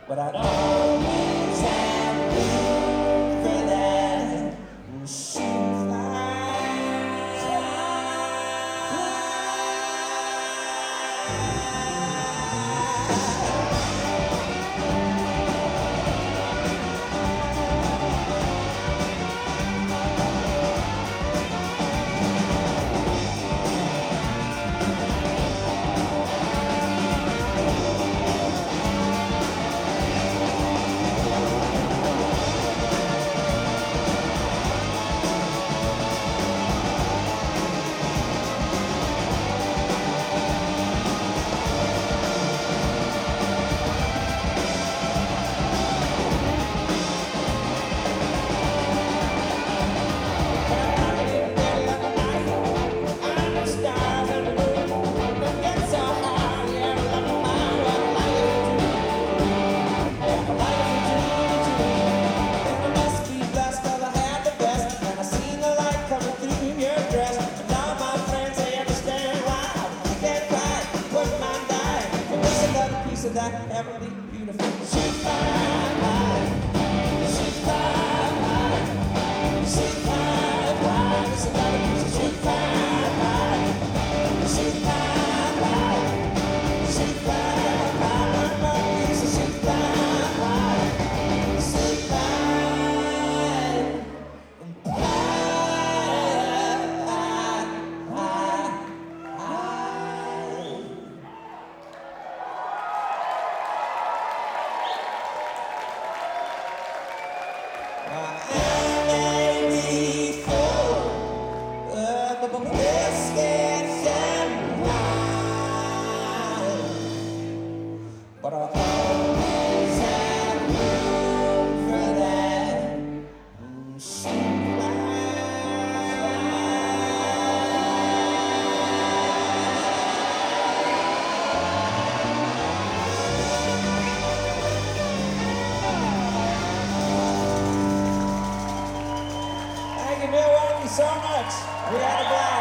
But I'd always have room for that of that heavenly, beautiful sweet pie, sweet pie, sweet pie. It's another piece of sweet pie, sweet pie, sweet pie. Another piece of sweet pie, sweet pie, and but I always have room for that Thank you, Milwaukee, so much. We had a blast.